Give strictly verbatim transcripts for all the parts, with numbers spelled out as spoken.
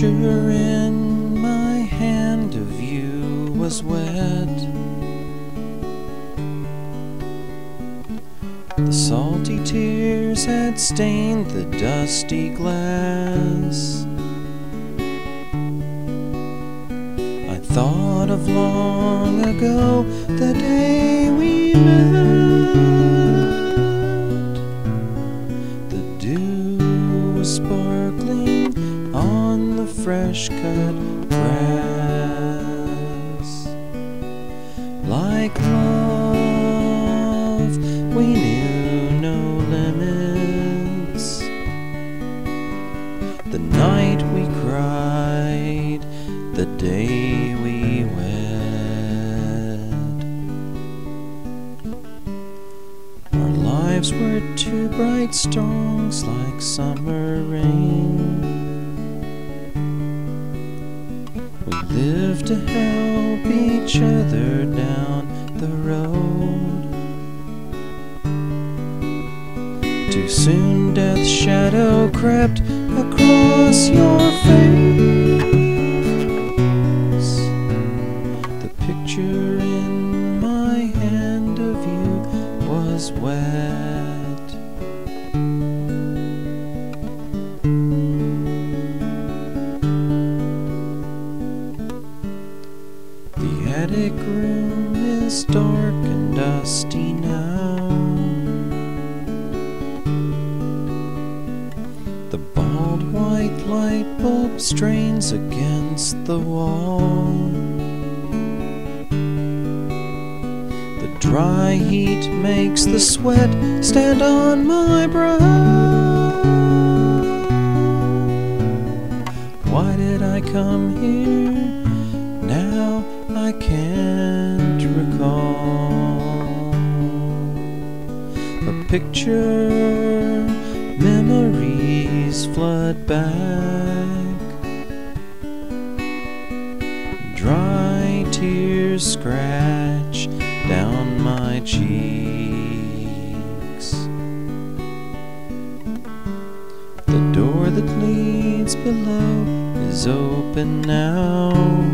picture in my hand of you was wet. The salty tears had stained the dusty glass. I thought of long ago, the day we met. The dew was sparkling on the fresh-cut grass. Like love, we knew no limits. The night we cried, the day we wed. Our lives were two bright songs like summer rain. We lived to help each other down the road. Too soon death's shadow crept across your face. The picture in my hand of you was wet. The attic room is dark and dusty now. The bald white light bulb strains against the wall. The dry heat makes the sweat stand on my brow. Why did I come here? Now I can't recall. A picture, memories flood back. Dry tears scratch down my cheeks. The door that leads below is open now.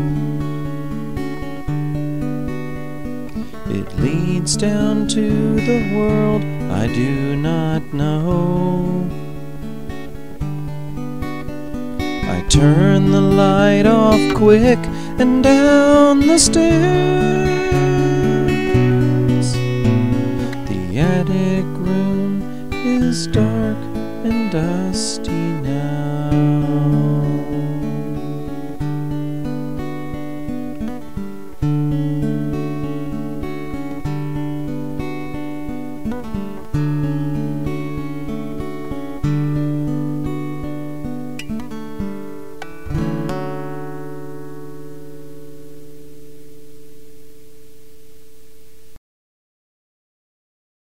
It leads down to the world I do not know. I turn the light off quick and down the stairs. The attic room is dark and dusty now.